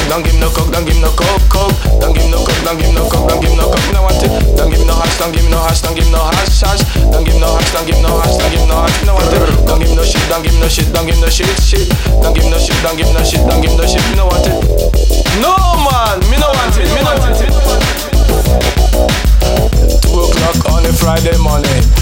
don't give no coke, don't give no coke. Don't give no coke, don't give no coke, don't give no coke. No want it. Don't give no hash, don't give no hash, don't give no hash. Don't give no hash, don't give no hash, don't give no hash. No want it. Don't give no shit, don't give no shit, don't give no shit. Don't give no shit, don't give no shit, don't give no shit. Me no want it. No man, me no want it, me no want it. 2 o'clock on a Friday morning.